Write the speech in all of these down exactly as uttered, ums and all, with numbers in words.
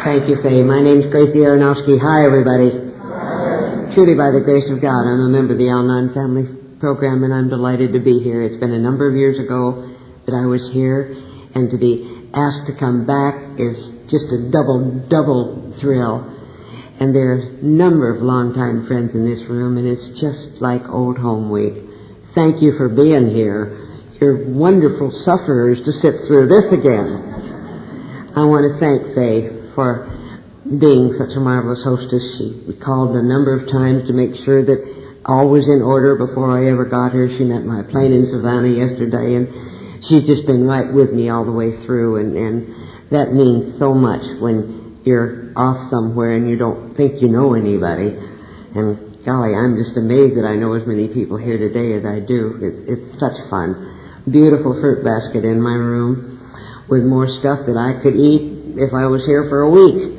Thank you, Faye. My name's Gracie Aronofsky. Hi, everybody. Hi. Truly, by the grace of God, I'm a member of the Al-Anon family program, and I'm delighted to be here. It's been a number of years ago that I was here, and to be asked to come back is just a double, double thrill. And there are a number of longtime friends in this room, and it's just like old home week. Thank you for being here. You're wonderful sufferers to sit through this again. I want to thank Faye for being such a marvelous hostess. She called a number of times to make sure that all was in order before I ever got here. She met my plane in Savannah yesterday, and she's just been right with me all the way through, and, and that means so much when you're off somewhere and you don't think you know anybody. And golly, I'm just amazed that I know as many people here today as I do. It, it's such fun. Beautiful fruit basket in my room with more stuff that I could eat if I was here for a week.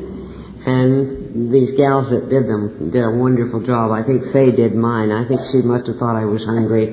And these gals that did them did a wonderful job. I think Faye did mine. I think she must have thought I was hungry.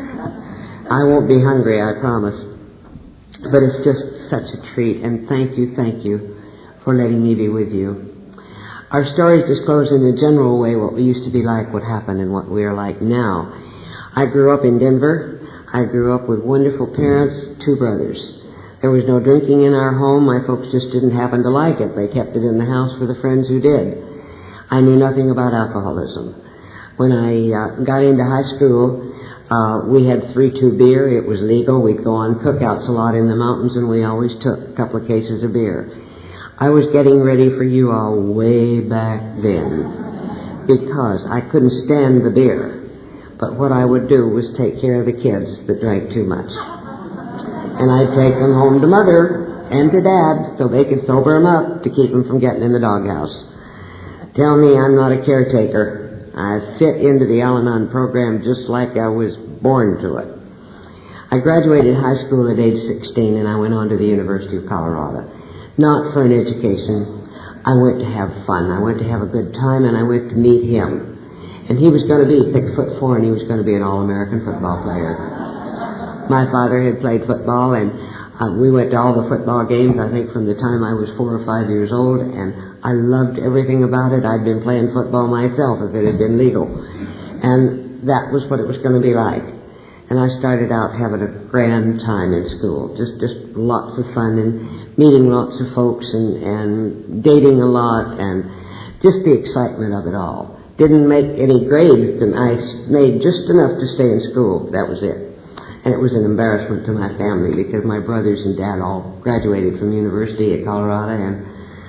I won't be hungry, I promise. But it's just such a treat, and thank you, thank you for letting me be with you. Our stories disclose in a general way what we used to be like, what happened, and what we are like now. I grew up in Denver. I grew up with wonderful parents, two brothers. There was no drinking in our home. My folks just didn't happen to like it. They kept it in the house for the friends who did. I knew nothing about alcoholism. When I uh, got into high school, uh, we had three two beer. It was legal. We'd go on cookouts a lot in the mountains, and we always took a couple of cases of beer. I was getting ready for you all way back then because I couldn't stand the beer. But what I would do was take care of the kids that drank too much. And I'd take them home to Mother and to Dad so they could sober them up to keep them from getting in the doghouse. Tell me I'm not a caretaker. I fit into the Al-Anon program just like I was born to it. I graduated high school at age sixteen, and I went on to the University of Colorado. Not for an education. I went to have fun. I went to have a good time, and I went to meet him. And he was going to be six foot four, and he was going to be an all-American football player. My father had played football, and uh, we went to all the football games, I think, from the time I was four or five years old, and I loved everything about it. I'd been playing football myself if it had been legal. And that was what it was going to be like. And I started out having a grand time in school, just just lots of fun and meeting lots of folks and, and dating a lot and just the excitement of it all. Didn't make any grades, and I made just enough to stay in school. That was it. And it was an embarrassment to my family because my brothers and Dad all graduated from university at Colorado, and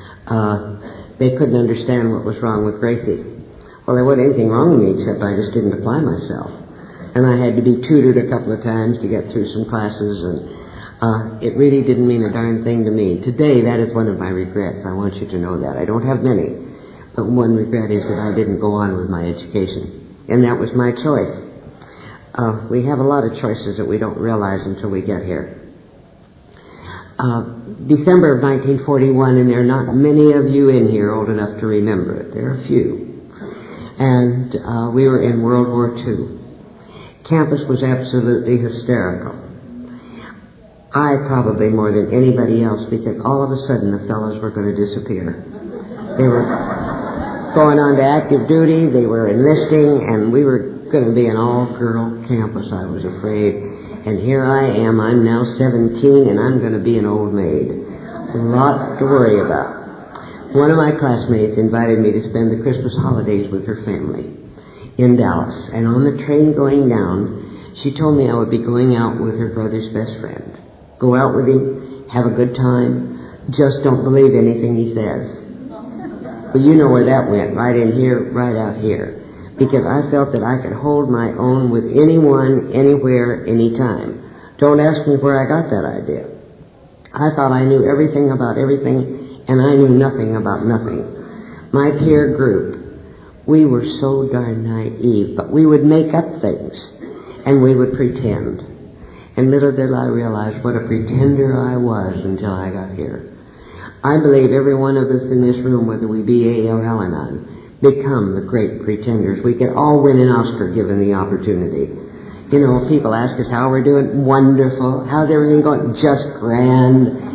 uh, they couldn't understand what was wrong with Gracie. Well, there wasn't anything wrong with me except I just didn't apply myself. And I had to be tutored a couple of times to get through some classes, and uh, it really didn't mean a darn thing to me. Today, that is one of my regrets. I want you to know that. I don't have many. But one regret is that I didn't go on with my education. And that was my choice. Uh, we have a lot of choices that we don't realize until we get here. Uh, December of nineteen forty-one, and there are not many of you in here old enough to remember it. There are a few. And uh, we were in World War Two. Campus was absolutely hysterical. I probably more than anybody else, because all of a sudden the fellows were going to disappear. They were going on to active duty, they were enlisting, and we were going to be an all-girl campus, I was afraid. And here I am, I'm now seventeen, and I'm going to be an old maid. A lot to worry about. One of my classmates invited me to spend the Christmas holidays with her family in Dallas. And on the train going down, she told me I would be going out with her brother's best friend. Go out with him, have a good time, just don't believe anything he says. Well, you know where that went, right in here, right out here. Because I felt that I could hold my own with anyone, anywhere, anytime. Don't ask me where I got that idea. I thought I knew everything about everything, and I knew nothing about nothing. My peer group, we were so darn naive, but we would make up things, and we would pretend. And little did I realize what a pretender I was until I got here. I believe every one of us in this room, whether we be A or Al-Anon, become the great pretenders. We could all win an Oscar given the opportunity. You know, people ask us how we're doing. Wonderful. How's everything going? Just grand.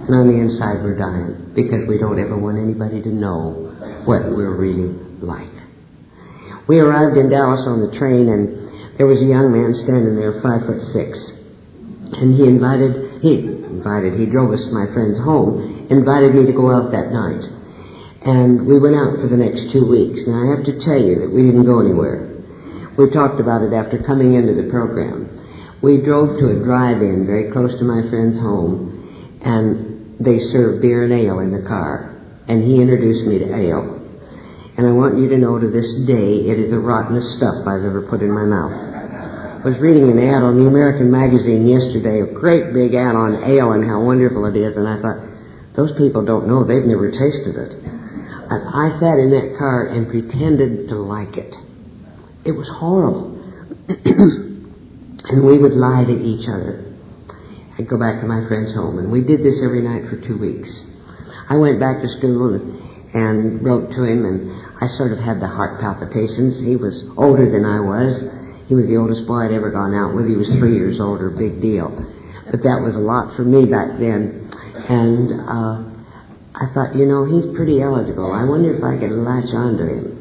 And on the inside we're dying because we don't ever want anybody to know what we're really like. We arrived in Dallas on the train, and there was a young man standing there, five foot six. And he invited, he invited, he drove us to my friend's home, invited me to go out that night. And we went out for the next two weeks. Now, I have to tell you that we didn't go anywhere. We talked about it after coming into the program. We drove to a drive-in very close to my friend's home, and they served beer and ale in the car. And he introduced me to ale. And I want you to know to this day, it is the rottenest stuff I've ever put in my mouth. I was reading an ad on the American Magazine yesterday, a great big ad on ale and how wonderful it is, and I thought, those people don't know, they've never tasted it. And I sat in that car and pretended to like it. It was horrible. And we would lie to each other. I'd go back to my friend's home, and we did this every night for two weeks. I went back to school and, and wrote to him, and I sort of had the heart palpitations. He was older than I was. He was the oldest boy I'd ever gone out with. He was three years older, big deal. But that was a lot for me back then. And uh, I thought, you know, he's pretty eligible. I wonder if I could latch onto him.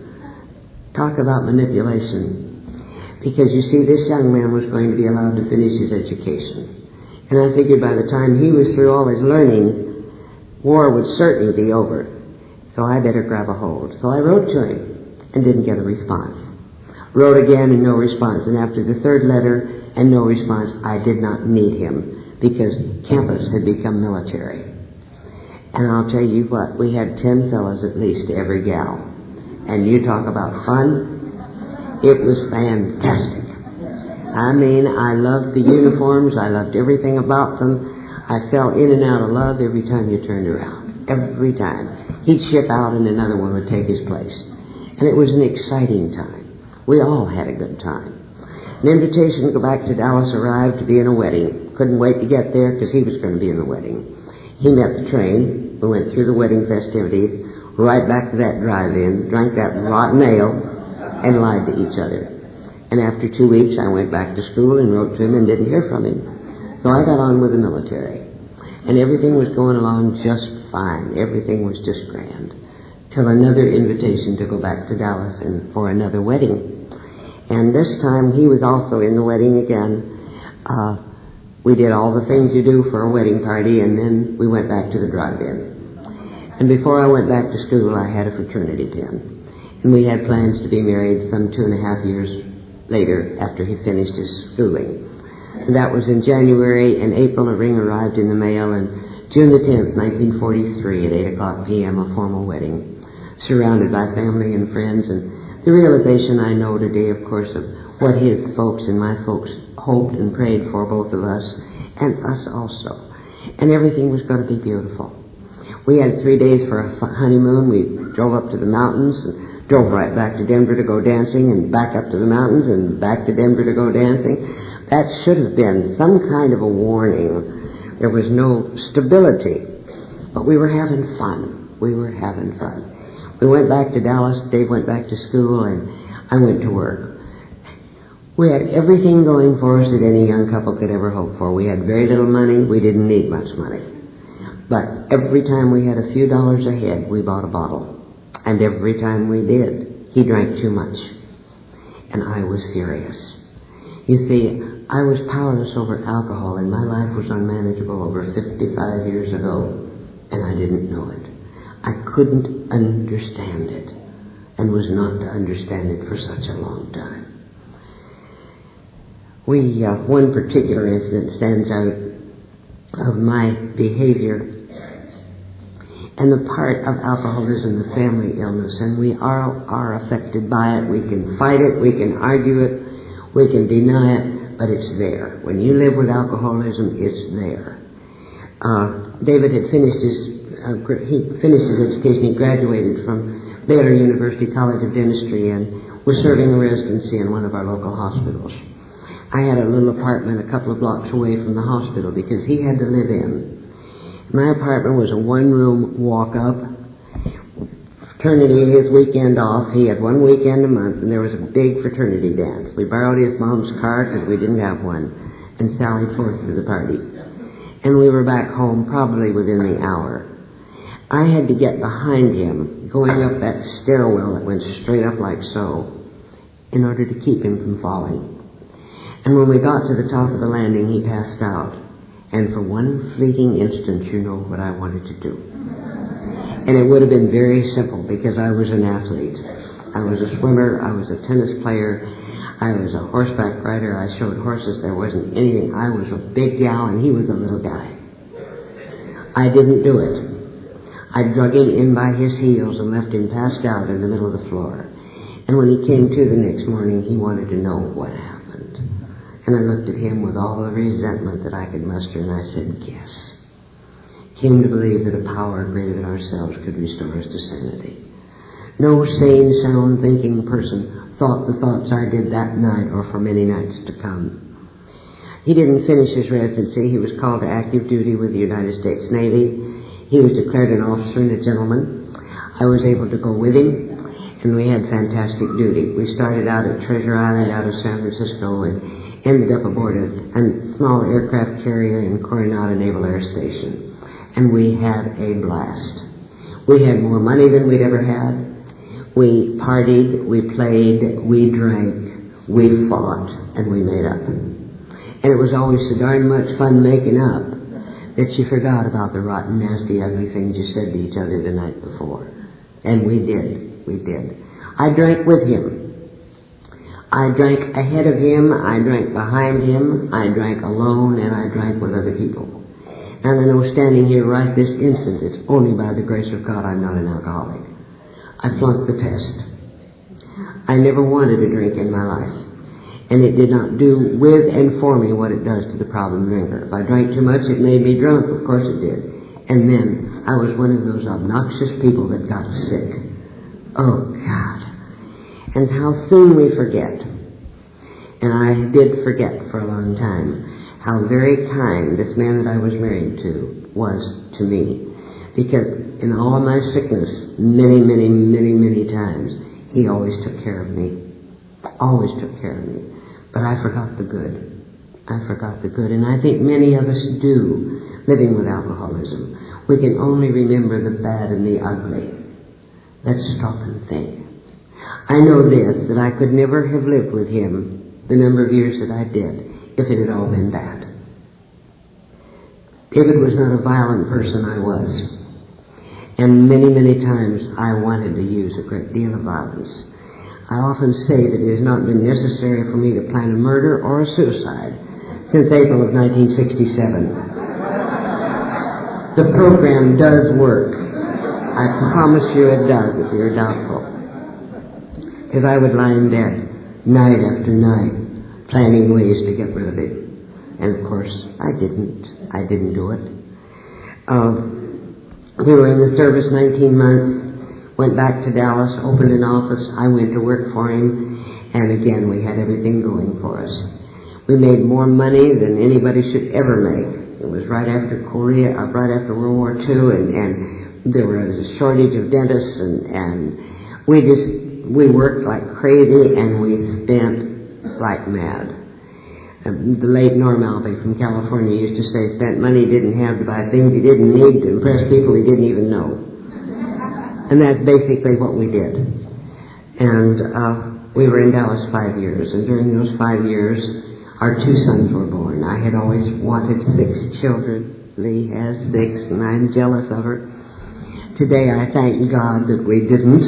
Talk about manipulation. Because, you see, this young man was going to be allowed to finish his education. And I figured by the time he was through all his learning, war would certainly be over. So I better grab a hold. So I wrote to him and didn't get a response. Wrote again and no response. And after the third letter and no response, I did not need him because campus had become military. And I'll tell you what, we had ten fellows at least to every gal. And you talk about fun. It was fantastic. I mean, I loved the uniforms. I loved everything about them. I fell in and out of love every time you turned around. Every time. He'd ship out and another one would take his place. And it was an exciting time. We all had a good time. An invitation to go back to Dallas arrived to be in a wedding. Couldn't wait to get there because he was going to be in the wedding. He met the train. We went through the wedding festivities, right back to that drive-in, drank that rotten ale, and lied to each other. And after two weeks, I went back to school and wrote to him and didn't hear from him. So I got on with the military. And everything was going along just fine. Everything was just grand. Till another invitation to go back to Dallas and for another wedding. And this time, he was also in the wedding again. Uh, we did all the things you do for a wedding party, and then we went back to the drive-in. And before I went back to school, I had a fraternity pin. And we had plans to be married some two and a half years later after he finished his schooling. And that was in January. In April, a ring arrived in the mail, and June the tenth, nineteen forty-three, at eight o'clock p.m., a formal wedding, surrounded by family and friends. And the realization I know today, of course, of what his folks and my folks hoped and prayed for, both of us, and us also. And everything was going to be beautiful. We had three days for a honeymoon. We drove up to the mountains and drove right back to Denver to go dancing, and back up to the mountains and back to Denver to go dancing. That should have been some kind of a warning. There was no stability. But we were having fun. We were having fun. We went back to Dallas. Dave went back to school, and I went to work. We had everything going for us that any young couple could ever hope for. We had very little money. We didn't need much money. But every time we had a few dollars ahead, we bought a bottle. And every time we did, he drank too much. And I was furious. You see, I was powerless over alcohol, and my life was unmanageable over fifty-five years ago, and I didn't know it. I couldn't understand it, and was not to understand it for such a long time. We, uh, one particular incident stands out of my behavior and the part of alcoholism, the family illness, and we are, are affected by it. We can fight it, we can argue it, we can deny it, but it's there. When you live with alcoholism, it's there. Uh, David had finished his, uh, he finished his education. He graduated from Baylor University College of Dentistry and was serving a residency in one of our local hospitals. I had a little apartment a couple of blocks away from the hospital because he had to live in. My apartment was a one-room walk-up. Fraternity, his weekend off. He had one weekend a month, and there was a big fraternity dance. We borrowed his mom's car because we didn't have one, and sallied forth to the party. and we were back home probably within the hour. I had to get behind him, going up that stairwell that went straight up like so, in order to keep him from falling. And when we got to the top of the landing, he passed out. And for one fleeting instant, you know what I wanted to do. And it would have been very simple, because I was an athlete. I was a swimmer, I was a tennis player, I was a horseback rider, I showed horses, there wasn't anything. I was a big gal and he was a little guy. I didn't do it. I drug him in by his heels and left him passed out in the middle of the floor. And when he came to the next morning, he wanted to know what happened. And I looked at him with all the resentment that I could muster, and I said, guess. Came to believe that a power greater than ourselves could restore us to sanity. No sane, sound thinking person thought the thoughts I did that night or for many nights to come. He didn't finish his residency. He was called to active duty with the United States Navy. He was declared an officer and a gentleman. I was able to go with him, and we had fantastic duty. We started out at Treasure Island out of San Francisco and ended up aboard a, a small aircraft carrier in Coronado Naval Air Station. And we had a blast. We had more money than we'd ever had. We partied, we played, we drank, we fought, and we made up. And it was always so darn much fun making up that you forgot about the rotten, nasty, ugly things you said to each other the night before. And we did. We did. I drank with him. I drank ahead of him. I drank behind him. I drank alone, and I drank with other people. And I know standing here right this instant, it's only by the grace of God I'm not an alcoholic. I flunked the test. I never wanted a drink in my life. And it did not do with and for me what it does to the problem drinker. If I drank too much, it made me drunk. Of course it did. And then I was one of those obnoxious people that got sick. Oh, God. And how soon we forget. And I did forget for a long time how very kind this man that I was married to was to me. Because in all of my sickness, many, many, many, many times, he always took care of me. Always took care of me. But I forgot the good. I forgot the good. And I think many of us do, living with alcoholism. We can only remember the bad and the ugly. Let's stop and think. I know this, that I could never have lived with him the number of years that I did if it had all been bad. David was not a violent person, I was. And many, many times I wanted to use a great deal of violence. I often say that it has not been necessary for me to plan a murder or a suicide since April of nineteen sixty-seven. The program does work. I promise you it does if you're doubtful. Because I would lie in bed night after night planning ways to get rid of it. And of course, I didn't. I didn't do it. Uh, we were in the service nineteen months. Went back to Dallas, opened an office. I went to work for him, and again we had everything going for us. We made more money than anybody should ever make. It was right after Korea, uh, right after World War Two, and, and there was a shortage of dentists, and, and we just we worked like crazy, and we spent like mad. Um, the late Norm Albee from California used to say, "Spent money he didn't have to buy things he didn't need to impress people he didn't even know." And that's basically what we did. And uh, we were in Dallas five years. And during those five years, our two sons were born. I had always wanted six children. Lee has six, and I'm jealous of her. Today, I thank God that we didn't.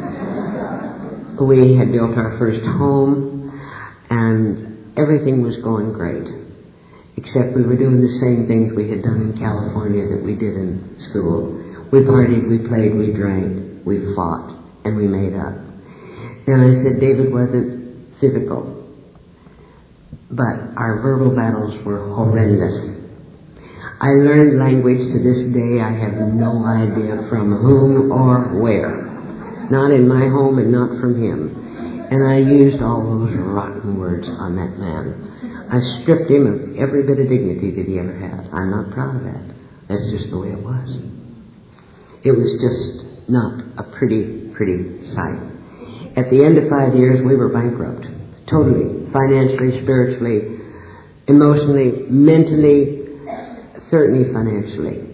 We had built our first home, and everything was going great. Except we were doing the same things we had done in California that we did in school. We partied, we played, we drank, we fought, and we made up. And I said David wasn't physical, but our verbal battles were horrendous. I learned language to this day. I have no idea from whom or where. Not in my home and not from him. And I used all those rotten words on that man. I stripped him of every bit of dignity that he ever had. I'm not proud of that. That's just the way it was. It was just not a pretty, pretty sight. At the end of five years, we were bankrupt. Totally. Financially, spiritually, emotionally, mentally, certainly financially.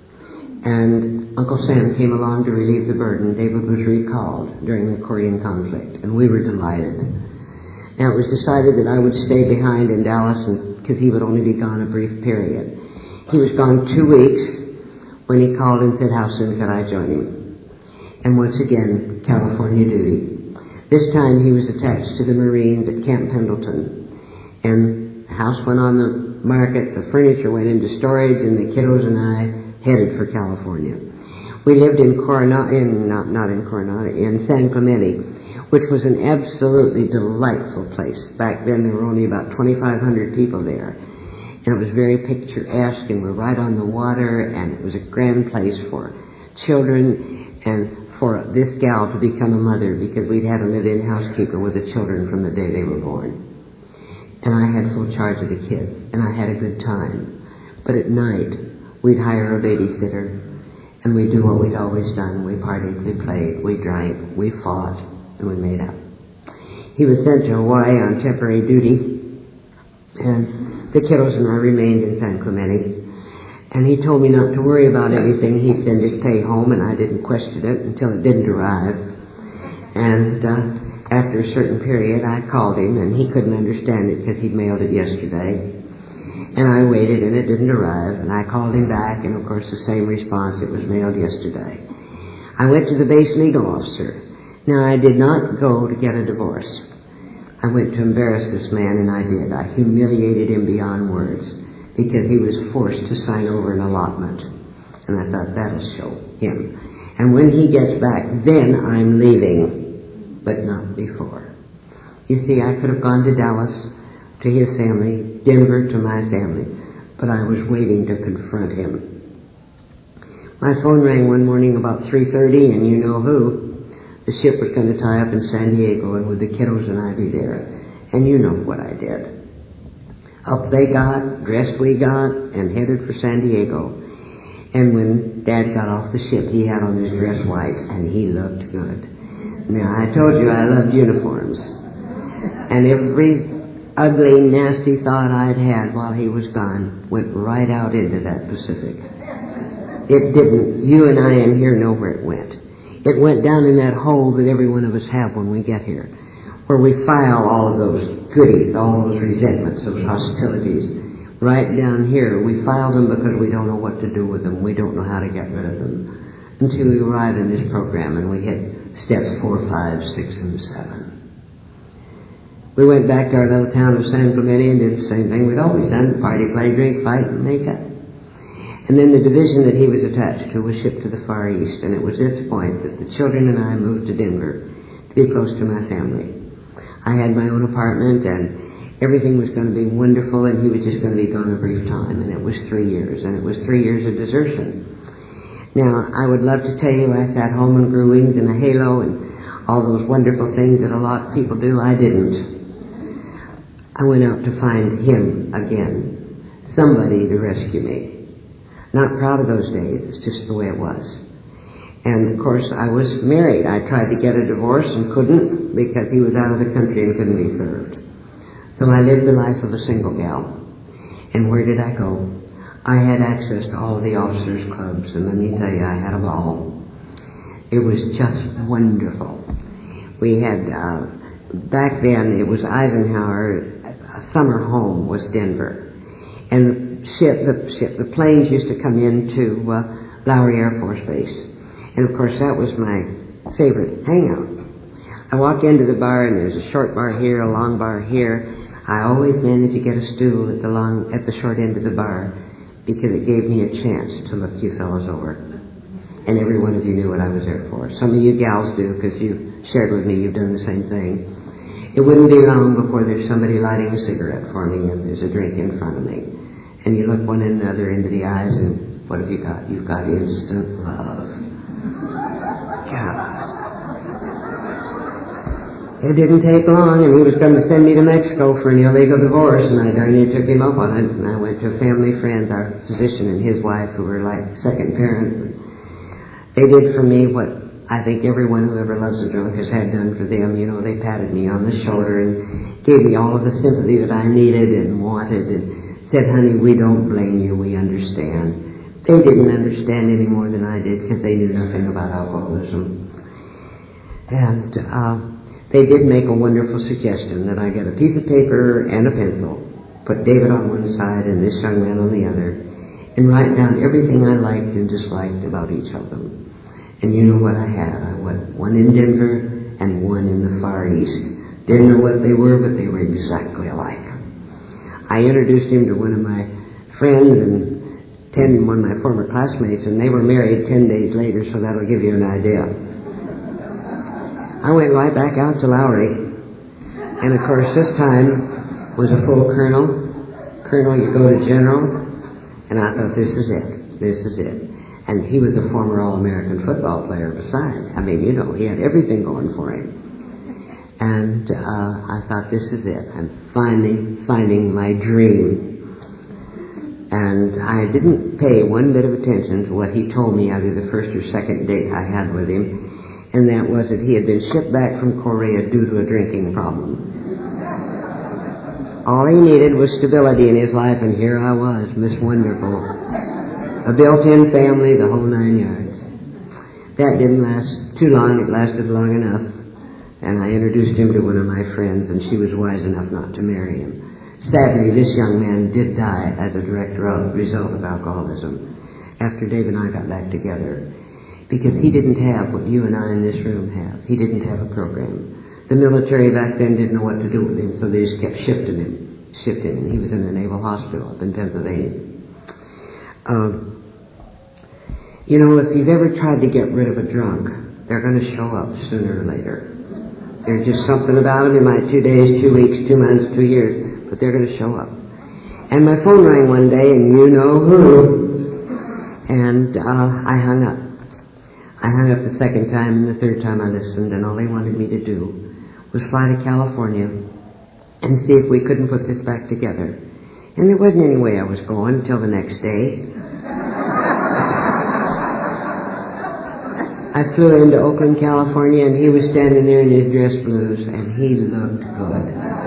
And Uncle Sam came along to relieve the burden. David was recalled during the Korean conflict, and we were delighted. Now, it was decided that I would stay behind in Dallas because he would only be gone a brief period. He was gone two weeks when he called and said, how soon could I join him? And once again, California duty. This time he was attached to the Marines at Camp Pendleton. And the house went on the market, the furniture went into storage, and the kiddos and I headed for California. We lived in Coronado, in, not, not in Coronado, in San Clemente, which was an absolutely delightful place. Back then there were only about twenty-five hundred people there. And it was very picturesque, and we're right on the water, and it was a grand place for children and for this gal to become a mother, because we'd had a live-in housekeeper with the children from the day they were born. And I had full charge of the kids, and I had a good time. But at night, we'd hire a babysitter, and we'd do what we'd always done. We partied, we played, we drank, we fought, and we made up. He was sent to Hawaii on temporary duty, and the kiddos and I remained in San Clemente. And he told me not to worry about anything. He'd send his pay home, and I didn't question it until it didn't arrive. And uh, after a certain period, I called him, and he couldn't understand it because he'd mailed it yesterday. And I waited, and it didn't arrive. And I called him back, and of course the same response, it was mailed yesterday. I went to the base legal officer. Now, I did not go to get a divorce. I went to embarrass this man, and I did. I humiliated him beyond words because he was forced to sign over an allotment. And I thought, that'll show him. And when he gets back, then I'm leaving, but not before. You see, I could have gone to Dallas, to his family, Denver to my family, but I was waiting to confront him. My phone rang one morning about three thirty, and you know who. The ship was going to tie up in San Diego, and would the kiddos and I be there? And you know what I did. Up they got, dressed we got, and headed for San Diego. And when Dad got off the ship, he had on his dress whites, and he looked good. Now, I told you I loved uniforms. And every ugly, nasty thought I'd had while he was gone went right out into that Pacific. It didn't. You and I in here know where it went. It went down in that hole that every one of us have when we get here, where we file all of those goodies, all those resentments, those hostilities. Right down here, we file them because we don't know what to do with them. We don't know how to get rid of them until we arrive in this program and we hit steps four, five, six, and seven. We went back to our little town of San Clemente and did the same thing we'd always done: party, play, drink, fight, and make up. And then the division that he was attached to was shipped to the Far East, and it was at this point that the children and I moved to Denver to be close to my family. I had my own apartment, and everything was going to be wonderful, and he was just going to be gone a brief time, and it was three years, and it was three years of desertion. Now, I would love to tell you I sat home and grew wings and a halo and all those wonderful things that a lot of people do. I didn't. I went out to find him again, somebody to rescue me. Not proud of those days. It's just the way it was. And, of course, I was married. I tried to get a divorce and couldn't because he was out of the country and couldn't be served. So I lived the life of a single gal. And where did I go? I had access to all the officers' clubs, and let me tell you, I had a ball. It was just wonderful. We had, uh, back then, it was Eisenhower. A summer home was Denver. And the ship, the ship, the planes used to come into uh, Lowry Air Force Base. And, of course, that was my favorite hangout. I walk into the bar, and there's a short bar here, a long bar here. I always managed to get a stool at the long, at the short end of the bar because it gave me a chance to look you fellows over. And every one of you knew what I was there for. Some of you gals do because you've shared with me, you've done the same thing. It wouldn't be long before there's somebody lighting a cigarette for me and there's a drink in front of me. And you look one another into the eyes, and what have you got? You've got instant love. God. It didn't take long, and he was going to send me to Mexico for an illegal divorce, and I darn near took him up on it. And I went to a family friend, our physician and his wife, who were like second parent. They did for me what I think everyone who ever loves a drunk has had done for them. You know, they patted me on the shoulder and gave me all of the sympathy that I needed and wanted, and said, honey, we don't blame you, we understand. They didn't understand any more than I did because they knew nothing about alcoholism. And uh, they did make a wonderful suggestion that I get a piece of paper and a pencil, put David on one side and this young man on the other, and write down everything I liked and disliked about each of them. And you know what I had? I went one in Denver and one in the Far East. Didn't know what they were, but they were exactly alike. I introduced him to one of my friends and ten, one of my former classmates, and they were married ten days later, so that'll give you an idea. I went right back out to Lowry, and of course this time was a full colonel. Colonel, you go to general, and I thought, this is it, this is it. And he was a former All-American football player beside. I mean, you know, he had everything going for him. And uh, I thought, this is it. I'm finally finding my dream. And I didn't pay one bit of attention to what he told me either the first or second date I had with him. And that was that he had been shipped back from Korea due to a drinking problem. All he needed was stability in his life, and here I was, Miss Wonderful. A built-in family, the whole nine yards. That didn't last too long. It lasted long enough. And I introduced him to one of my friends, and she was wise enough not to marry him. Sadly, this young man did die as a direct result of alcoholism after Dave and I got back together, because he didn't have what you and I in this room have. He didn't have a program. The military back then didn't know what to do with him, so they just kept shifting him, shifting him. He was in the Naval Hospital up in Pennsylvania. Um, you know, if you've ever tried to get rid of a drunk, they're going to show up sooner or later. There's just something about them. It might two days, two weeks, two months, two years, but they're going to show up. And my phone rang one day, and you know who. And uh, I hung up. I hung up the second time, and the third time I listened, and all they wanted me to do was fly to California and see if we couldn't put this back together. And there wasn't any way I was going until the next day. I flew into Oakland, California, and he was standing there in his dress blues, and he looked good.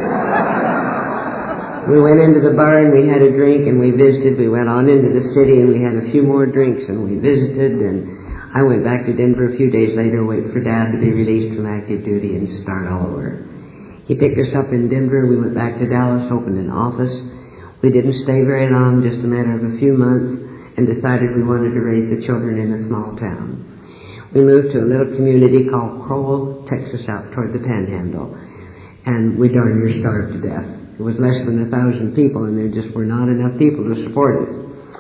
We went into the bar, and we had a drink, and we visited. We went on into the city, and we had a few more drinks, and we visited, and I went back to Denver a few days later, wait for Dad to be released from active duty and start all over. He picked us up in Denver. We went back to Dallas, opened an office. We didn't stay very long, just a matter of a few months, and decided we wanted to raise the children in a small town. We moved to a little community called Crowell, Texas, out toward the Panhandle, and we darn near starved to death. It was less than a thousand people, and there just were not enough people to support us.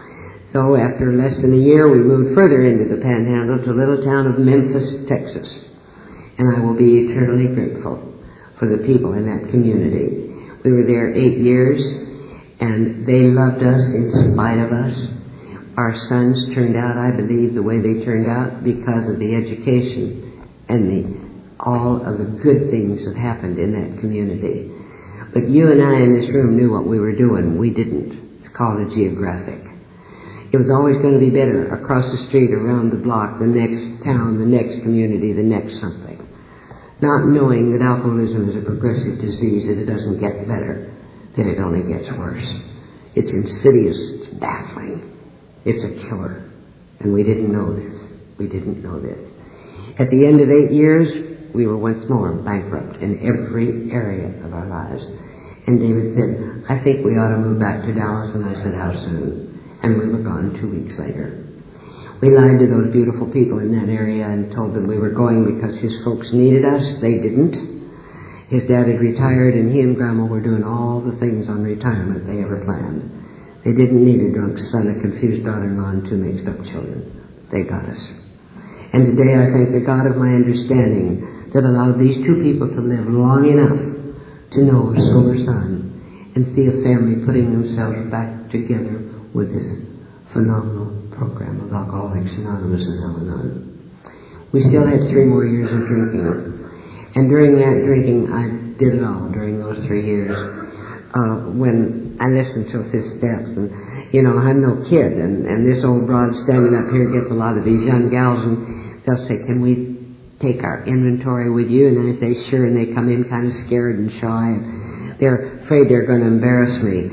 So after less than a year, we moved further into the Panhandle to a little town of Memphis, Texas, and I will be eternally grateful for the people in that community. We were there eight years, and they loved us in spite of us. Our sons turned out, I believe, the way they turned out because of the education and the all of the good things that happened in that community. But you and I in this room knew what we were doing. We didn't. It's called a geographic. It was always going to be better across the street, around the block, the next town, the next community, the next something. Not knowing that alcoholism is a progressive disease, that it doesn't get better, that it only gets worse. It's insidious. It's baffling. It's a killer. And we didn't know this. We didn't know this. At the end of eight years, we were once more bankrupt in every area of our lives. And David said, I think we ought to move back to Dallas. And I said, how soon? And we were gone two weeks later. We lied to those beautiful people in that area and told them we were going because his folks needed us. They didn't. His dad had retired, and he and Grandma were doing all the things on retirement they ever planned. They didn't need a drunk son, a confused daughter-in-law, and two mixed-up children. They got us. And today I thank the God of my understanding that allowed these two people to live long enough to know a sober son and see a family putting themselves back together with this phenomenal program of Alcoholics Anonymous and Al-Anon. We still had three more years of drinking. And during that drinking, I did it all during those three years. Uh, when I listened to this depth, and, you know, I'm no kid, and, and this old broad standing up here gets a lot of these young gals, and they'll say, can we take our inventory with you? And I say, sure, and they come in kind of scared and shy, and they're afraid they're going to embarrass me.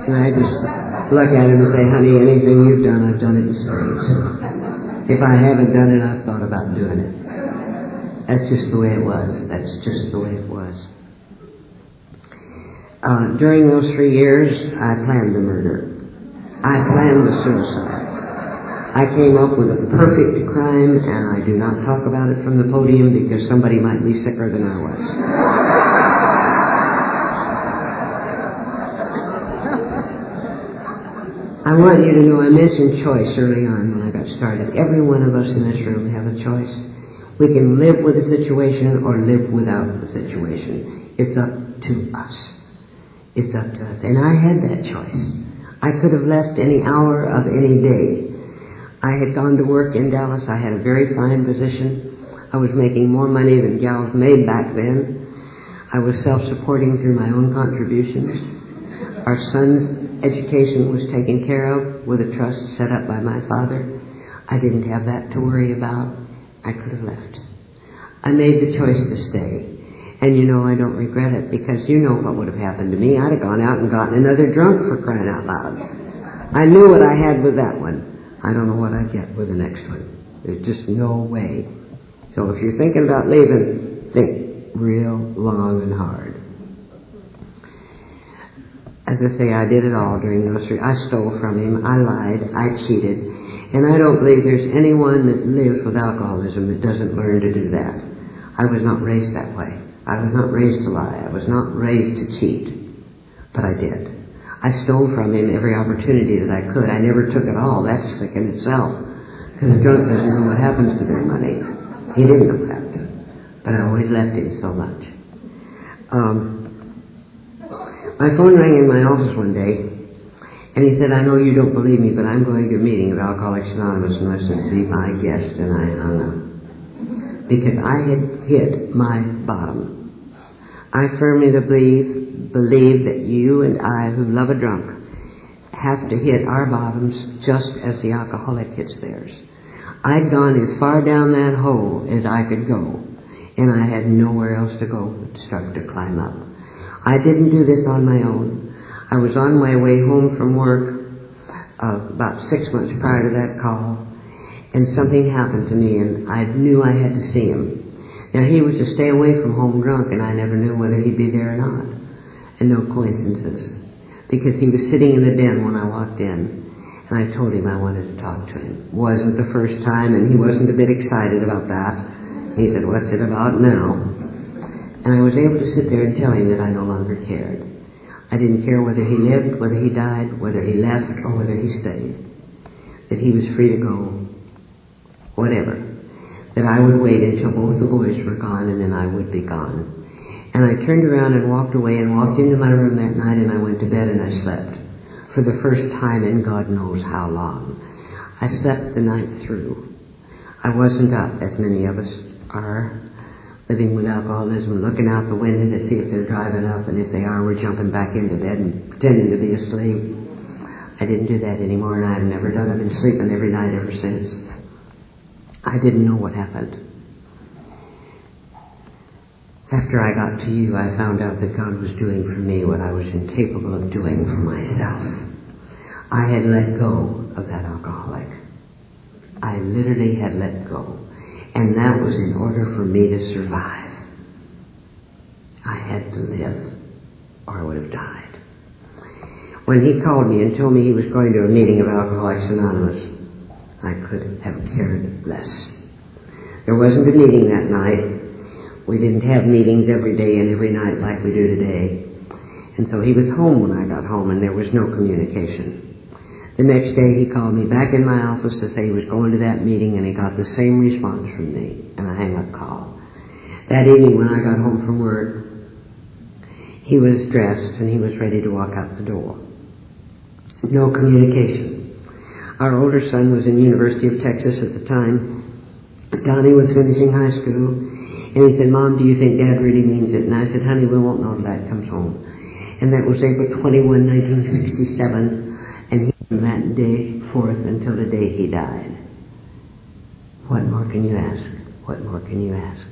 And I just look at him and say, honey, anything you've done, I've done it in spades. If I haven't done it, I've thought about doing it. That's just the way it was. That's just the way it was. Uh, during those three years, I planned the murder. I planned the suicide. I came up with a perfect crime, and I do not talk about it from the podium because somebody might be sicker than I was. I want you to know, I mentioned choice early on when I got started. Every one of us in this room have a choice. We can live with a situation or live without the situation. It's up to us. It's up to us. And I had that choice. I could have left any hour of any day. I had gone to work in Dallas. I had a very fine position. I was making more money than gals made back then. I was self-supporting through my own contributions. Our son's education was taken care of with a trust set up by my father. I didn't have that to worry about. I could have left. I made the choice to stay. And you know, I don't regret it because you know what would have happened to me. I'd have gone out and gotten another drunk for crying out loud. I knew what I had with that one. I don't know what I'd get with the next one. There's just no way. So if you're thinking about leaving, think real long and hard. As I say, I did it all during those three. I stole from him. I lied. I cheated. And I don't believe there's anyone that lives with alcoholism that doesn't learn to do that. I was not raised that way. I was not raised to lie. I was not raised to cheat. But I did. I stole from him every opportunity that I could. I never took it all. That's sick in itself. Because a drunk doesn't know what happens to their money. He didn't know what happened. But I always left him so much. Um, my phone rang in my office one day. And he said, I know you don't believe me, but I'm going to a meeting of Alcoholics Anonymous and I said, be my guest. And I hung up. Because I had hit my bottom. I firmly believe, believe that you and I who love a drunk have to hit our bottoms just as the alcoholic hits theirs. I'd gone as far down that hole as I could go, and I had nowhere else to go but to start to climb up. I didn't do this on my own. I was on my way home from work uh, about six months prior to that call, and something happened to me, and I knew I had to see him. Now, he was to stay away from home drunk, and I never knew whether he'd be there or not. And no coincidences. Because he was sitting in the den when I walked in, and I told him I wanted to talk to him. Wasn't the first time, and he wasn't a bit excited about that. He said, what's it about now? And I was able to sit there and tell him that I no longer cared. I didn't care whether he lived, whether he died, whether he left, or whether he stayed. That he was free to go, whatever. That I would wait until both the boys were gone, and then I would be gone. And I turned around and walked away and walked into my room that night, and I went to bed and I slept. For the first time in God knows how long. I slept the night through. I wasn't up, as many of us are, living with alcoholism, looking out the window to see if they're driving up, and if they are, we're jumping back into bed and pretending to be asleep. I didn't do that anymore, and I've never done it. I've been sleeping every night ever since. I didn't know what happened. After I got to you, I found out that God was doing for me what I was incapable of doing for myself. I had let go of that alcoholic. I literally had let go. And that was in order for me to survive. I had to live, or I would have died. When he called me and told me he was going to a meeting of Alcoholics Anonymous, I could have cared less. There wasn't a meeting that night. We didn't have meetings every day and every night like we do today. And so he was home when I got home, and there was no communication. The next day he called me back in my office to say he was going to that meeting, and he got the same response from me, and a hang-up call. That evening when I got home from work, he was dressed and he was ready to walk out the door. No communication. Our older son was in University of Texas at the time. Donnie was finishing high school, and he said, Mom, do you think Dad really means it? And I said, honey, we won't know until Dad comes home. And that was April twenty-first, nineteen sixty-seven, and he from that day forth until the day he died. What more can you ask? What more can you ask?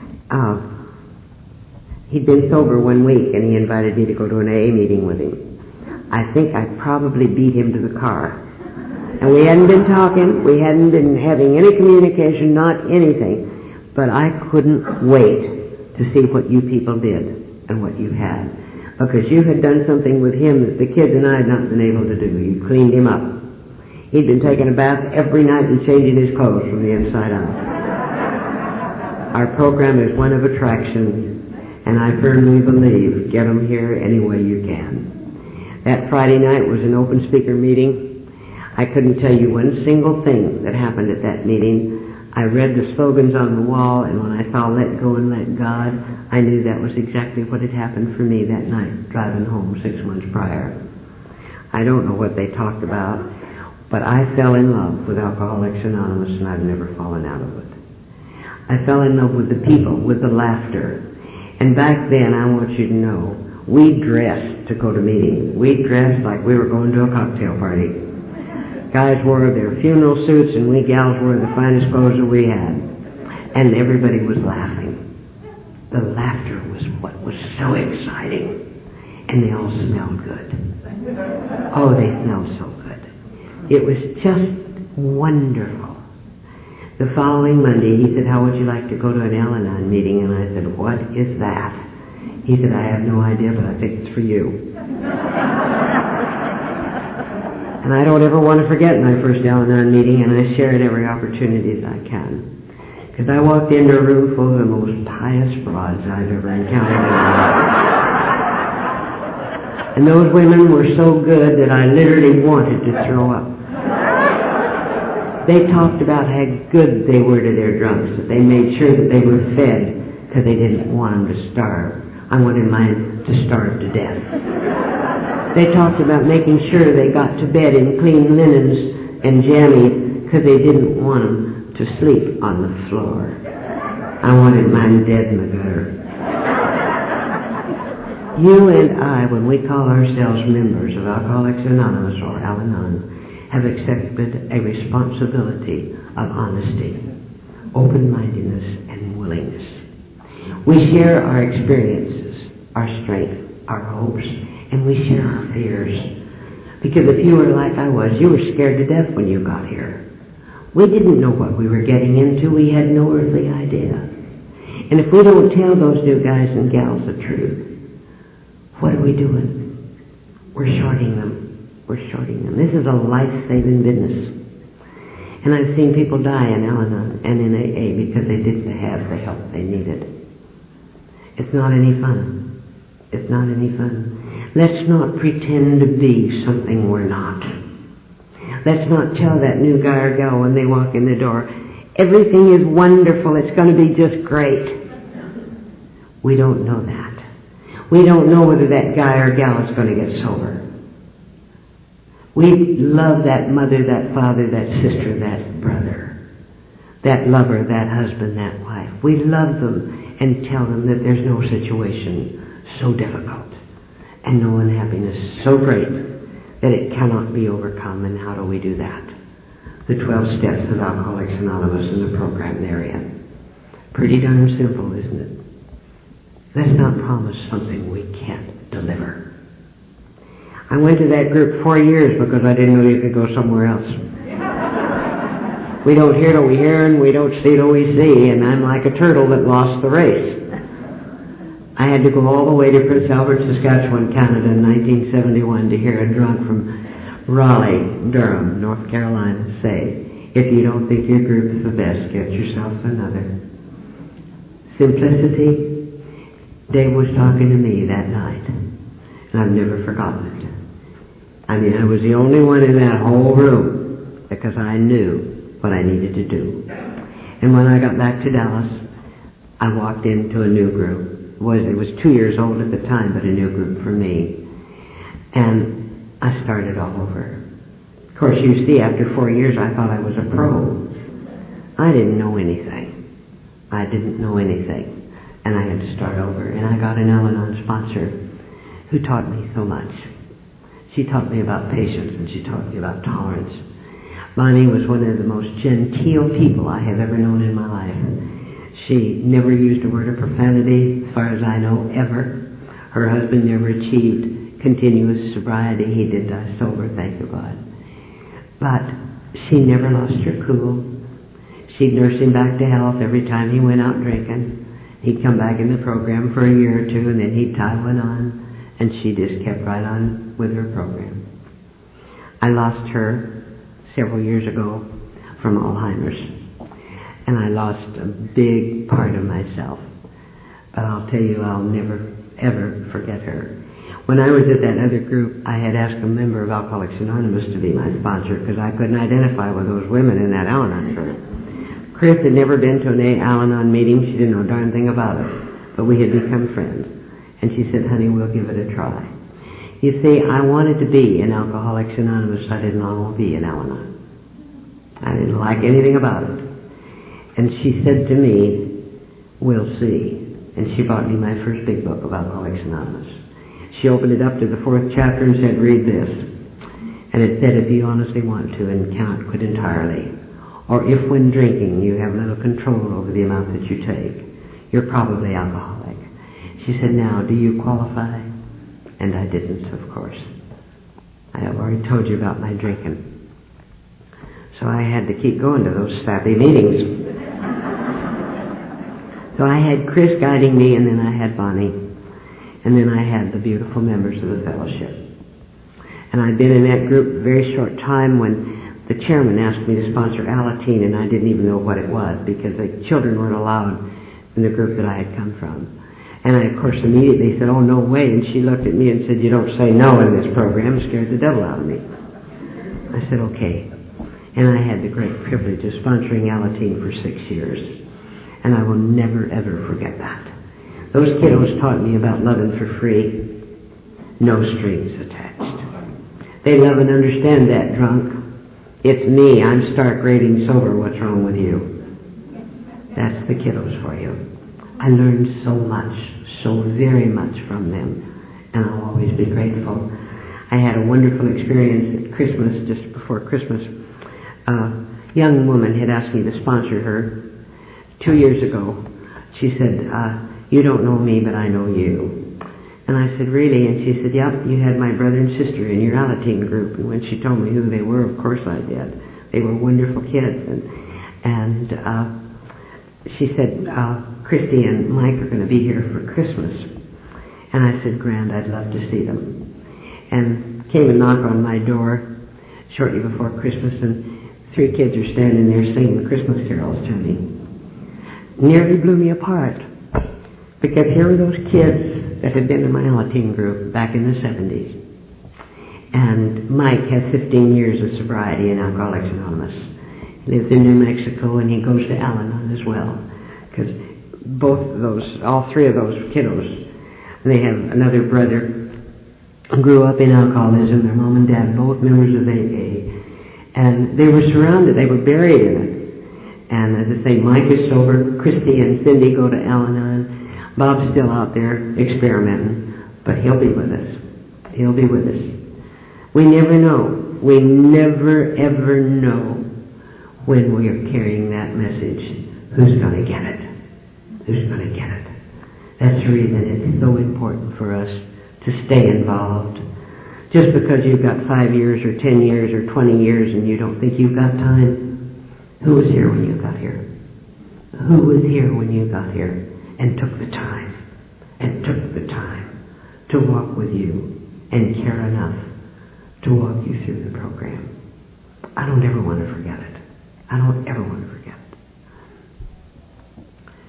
Uh, he'd been sober one week, and he invited me to go to an A A meeting with him. I think I probably beat him to the car. And we hadn't been talking, we hadn't been having any communication, not anything. But I couldn't wait to see what you people did and what you had. Because you had done something with him that the kids and I had not been able to do. You cleaned him up. He'd been taking a bath every night and changing his clothes from the inside out. Our program is one of attraction, and I firmly believe get them here any way you can. That Friday night was an open speaker meeting. I couldn't tell you one single thing that happened at that meeting. I read the slogans on the wall, and when I saw let go and let God, I knew that was exactly what had happened for me that night, driving home six months prior. I don't know what they talked about, but I fell in love with Alcoholics Anonymous, and I've never fallen out of it. I fell in love with the people, with the laughter. And back then, I want you to know, we dressed to go to meetings. We dressed like we were going to a cocktail party. Guys wore their funeral suits, and we gals wore the finest clothes that we had. And everybody was laughing. The laughter was what was so exciting. And they all smelled good. Oh, they smelled so good. It was just wonderful. The following Monday, he said, how would you like to go to an Al-Anon meeting? And I said, what is that? He said, I have no idea, but I think it's for you. And I don't ever want to forget my first Al-Anon meeting, and I share it every opportunity that I can. Because I walked into a room full of the most pious frauds I've ever encountered in my life. And those women were so good that I literally wanted to throw up. They talked about how good they were to their drunks, that they made sure that they were fed because they didn't want them to starve. I wanted mine to starve to death. They talked about making sure they got to bed in clean linens and jammies because they didn't want them to sleep on the floor. I wanted mine dead in the gutter. You and I, when we call ourselves members of Alcoholics Anonymous or Al-Anon, have accepted a responsibility of honesty, open-mindedness, and willingness. We share our experiences, our strength, our hopes, and we share our fears. Because if you were like I was, you were scared to death when you got here. We didn't know what we were getting into. We had no earthly idea. And if we don't tell those new guys and gals the truth, what are we doing? We're shorting them. We're shorting them. This is a life-saving business. And I've seen people die in Al-Anon and in A A because they didn't have the help they needed. It's not any fun. It's not any fun. Let's not pretend to be something we're not. Let's not tell that new guy or gal when they walk in the door, everything is wonderful, it's going to be just great. We don't know that. We don't know whether that guy or gal is going to get sober. We love that mother, that father, that sister, that brother, that lover, that husband, that wife. We love them and tell them that there's no situation so difficult and no unhappiness so great that it cannot be overcome. And how do we do that? The twelve steps of Alcoholics Anonymous in the program area. Pretty darn simple, isn't it? Let's not promise something we can't deliver. I went to that group four years because I didn't know you could go somewhere else. We don't hear till we hear, and we don't see till we see, and I'm like a turtle that lost the race. I had to go all the way to Prince Albert, Saskatchewan, Canada in nineteen seventy-one to hear a drunk from Raleigh, Durham, North Carolina say, if you don't think your group is the best, get yourself another. Simplicity. Dave was talking to me that night, and I've never forgotten it. I mean, I was the only one in that whole room because I knew what I needed to do. And when I got back to Dallas, I walked into a new group. It was, it was two years old at the time, but a new group for me. And I started all over. Of course, you see, after four years, I thought I was a pro. I didn't know anything. I didn't know anything. And I had to start over. And I got an Al-Anon sponsor who taught me so much. She taught me about patience, and she taught me about tolerance. Bonnie was one of the most genteel people I have ever known in my life. She never used a word of profanity, as far as I know, ever. Her husband never achieved continuous sobriety. He did die sober, thank you, God. But she never lost her cool. She'd nurse him back to health every time he went out drinking. He'd come back in the program for a year or two, and then he'd tie one on, and she just kept right on with her program. I lost her several years ago from Alzheimer's, and I lost a big part of myself. But I'll tell you, I'll never, ever forget her. When I was at that other group, I had asked a member of Alcoholics Anonymous to be my sponsor because I couldn't identify with those women in that Al-Anon group. Chris had never been to an Al-Anon meeting. She didn't know a darn thing about it. But we had become friends. And she said, honey, we'll give it a try. You see, I wanted to be in Alcoholics Anonymous. I didn't want to be in Al-Anon. I didn't like anything about it. And she said to me, we'll see. And she bought me my first big book of Alcoholics Anonymous. She opened it up to the fourth chapter and said, read this. And it said, if you honestly want to and cannot quit entirely, or if when drinking you have little control over the amount that you take, you're probably alcoholic. She said, now, do you qualify? And I didn't, of course. I have already told you about my drinking. So I had to keep going to those sappy meetings. So I had Chris guiding me, and then I had Bonnie, and then I had the beautiful members of the fellowship. And I'd been in that group a very short time when the chairman asked me to sponsor Alateen, and I didn't even know what it was because the children weren't allowed in the group that I had come from. And I, of course, immediately said, oh, no way. And she looked at me and said, you don't say no in this program. It scared the devil out of me. I said, okay. And I had the great privilege of sponsoring Alateen for six years. And I will never, ever forget that. Those kiddos taught me about loving for free, no strings attached. They love and understand that, drunk. It's me. I'm stark raving sober. What's wrong with you? That's the kiddos for you. I learned so much, so very much from them, and I'll always be grateful. I had a wonderful experience at Christmas, just before Christmas. A young woman had asked me to sponsor her two years ago. She said, uh, you don't know me, but I know you. And I said, really? And she said, yep, you had my brother and sister in your Alateen group. And when she told me who they were, of course I did. They were wonderful kids. And, and uh, she said, uh, Christy and Mike are going to be here for Christmas. And I said, grand, I'd love to see them. And came and knocked on my door shortly before Christmas, and three kids are standing there singing the Christmas carols to me. Nearly blew me apart. Because here were those kids that had been in my Alateen group back in the seventies. And Mike has fifteen years of sobriety in Alcoholics Anonymous. He lives in New Mexico, and he goes to Al-Anon as well. Because both of those, all three of those kiddos, they have another brother who grew up in alcoholism. Their mom and dad, both members of A A. And they were surrounded, they were buried in it. And as I say, Mike is sober, Christy and Cindy go to Al-Anon. Bob's still out there experimenting, but he'll be with us. He'll be with us. We never know. We never, ever know when we are carrying that message. Who's going to get it? Who's going to get it? That's the reason it's so important for us to stay involved. Just because you've got five years or ten years or twenty years and you don't think you've got time, who was here when you got here? Who was here when you got here? And took the time, and took the time to walk with you and care enough to walk you through the program. I don't ever want to forget it. I don't ever want to forget it.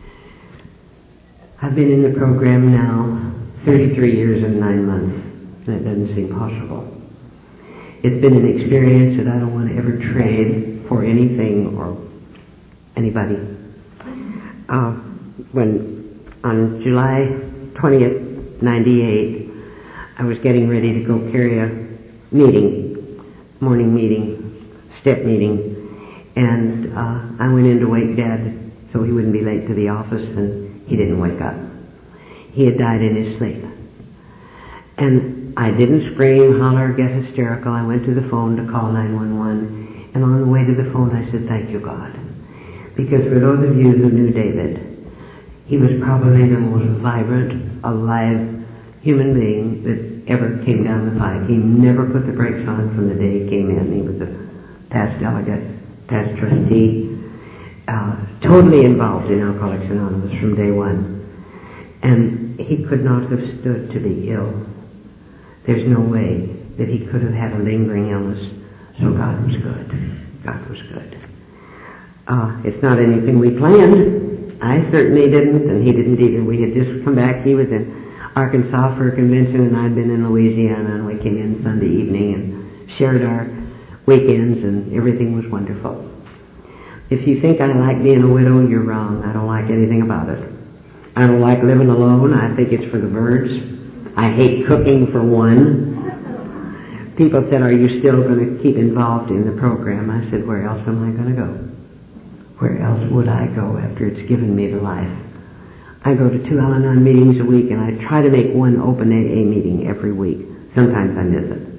I've been in the program now thirty-three years and nine months, and it doesn't seem possible. It's been an experience that I don't want to ever trade for anything or anybody. Uh, when on July twentieth, ninety-eight, I was getting ready to go carry a meeting, morning meeting, step meeting, and uh, I went in to wake Dad so he wouldn't be late to the office, and he didn't wake up. He had died in his sleep. And I didn't scream, holler, get hysterical. I went to the phone to call nine one one, and on the way to the phone I said, thank you, God. Because for those of you who knew David, he was probably the most vibrant, alive human being that ever came down the pike. He never put the brakes on from the day he came in. He was a past delegate, past trustee, uh, totally involved in Alcoholics Anonymous from day one. And he could not have stood to be ill. There's no way that he could have had a lingering illness. So God was good. God was good. Uh, it's not anything we planned. I certainly didn't, and he didn't either. We had just come back. He was in Arkansas for a convention, and I'd been in Louisiana, and we came in Sunday evening and shared our weekends, and everything was wonderful. If you think I like being a widow, you're wrong. I don't like anything about it. I don't like living alone. I think it's for the birds. I hate cooking, for one. People said, are you still going to keep involved in the program? I said, where else am I going to go? Where else would I go after it's given me the life? I go to two Al-Anon meetings a week, and I try to make one open A A meeting every week. Sometimes I miss it.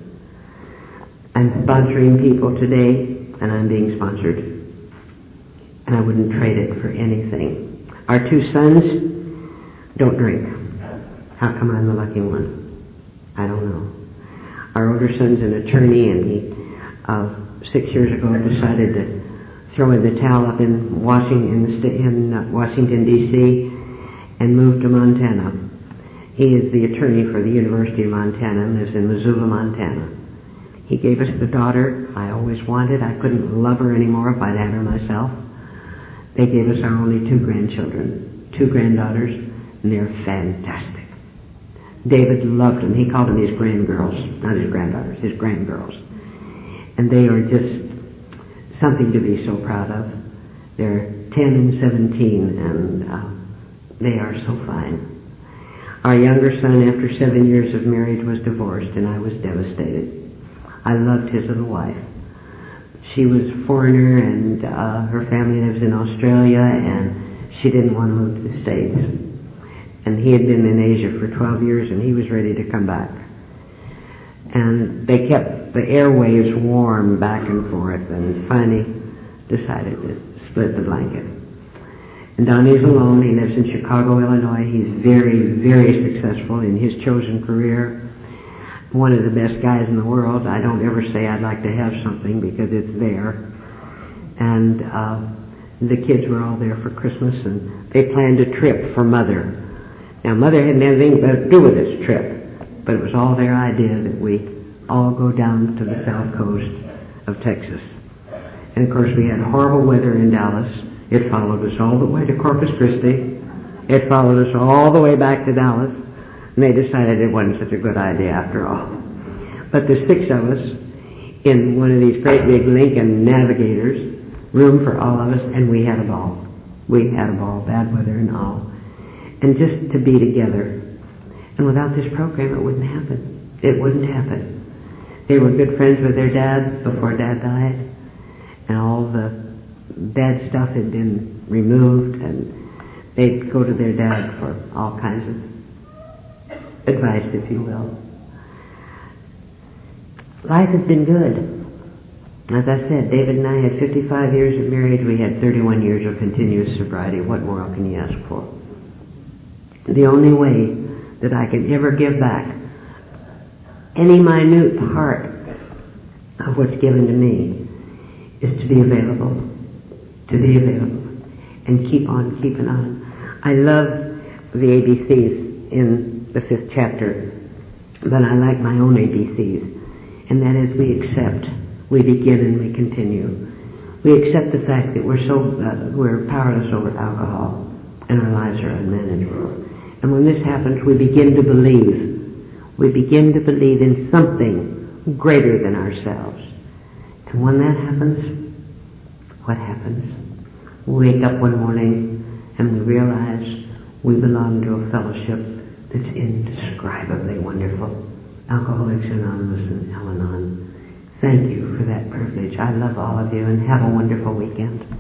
I'm sponsoring people today, and I'm being sponsored. And I wouldn't trade it for anything. Our two sons don't drink. How come I'm the lucky one? I don't know. Our older son's an attorney, and he, uh, six years ago, decided to throw in the towel up in Washington, in uh, Washington D C and moved to Montana. He is the attorney for the University of Montana and lives in Missoula, Montana. He gave us the daughter I always wanted. I couldn't love her anymore if I'd had her myself. They gave us our only two grandchildren, two granddaughters, and they're fantastic. David loved them. He called them his grandgirls, not his granddaughters, his grandgirls. And they are just something to be so proud of. They're ten and seventeen, and uh, they are so fine. Our younger son, after seven years of marriage, was divorced, and I was devastated. I loved his little wife. She was a foreigner, and uh, her family lives in Australia, and she didn't want to move to the States. And he had been in Asia for twelve years, and he was ready to come back. And they kept the airwaves warm back and forth, and finally decided to split the blanket. And Donnie's alone. He lives in Chicago, Illinois. He's very, very successful in his chosen career. One of the best guys in the world. I don't ever say I'd like to have something because it's there. And uh, the kids were all there for Christmas, and they planned a trip for Mother. Now, Mother hadn't anything to do with this trip, but it was all their idea that we all go down to the south coast of Texas. And of course, we had horrible weather in Dallas. It followed us all the way to Corpus Christi. It followed us all the way back to Dallas. And they decided it wasn't such a good idea after all. But the six of us in one of these great big Lincoln Navigators, room for all of us, and we had a ball. We had a ball, bad weather and all. And just to be together. And without this program, it wouldn't happen. It wouldn't happen. They were good friends with their dad before Dad died. And all the bad stuff had been removed, and they'd go to their dad for all kinds of advice, if you will. Life has been good. As I said, David and I had fifty-five years of marriage. We had thirty-one years of continuous sobriety. What more can you ask for? The only way that I can ever give back any minute part of what's given to me is to be available, to be available, and keep on keeping on. I love the A B Cs in the fifth chapter, but I like my own A B Cs, and that is we accept, we begin, and we continue. We accept the fact that we're so uh, we're powerless over alcohol, and our lives are unmanageable. And when this happens, we begin to believe. We begin to believe in something greater than ourselves. And when that happens, what happens? We wake up one morning and we realize we belong to a fellowship that's indescribably wonderful. Alcoholics Anonymous and Al-Anon. Thank you for that privilege. I love all of you, and have a wonderful weekend.